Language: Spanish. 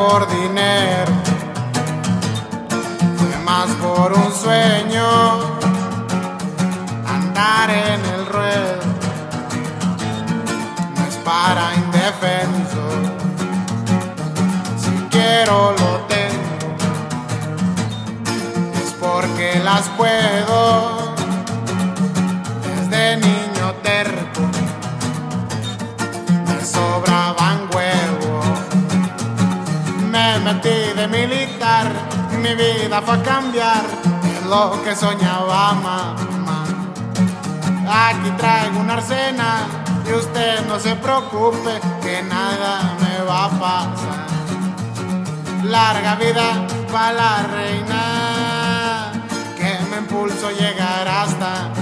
por dinero, fue más por un sueño, andar en el ruedo, no es para indefensos, si quiero lo tengo, es porque las puedo, desde niño terco, me sobraban huevos, me metí de militar, mi vida fue a cambiar, es lo que soñaba mamá. Aquí traigo un arsenal y usted no se preocupe que nada me va a pasar. Larga vida para la reina que me impulsó a llegar hasta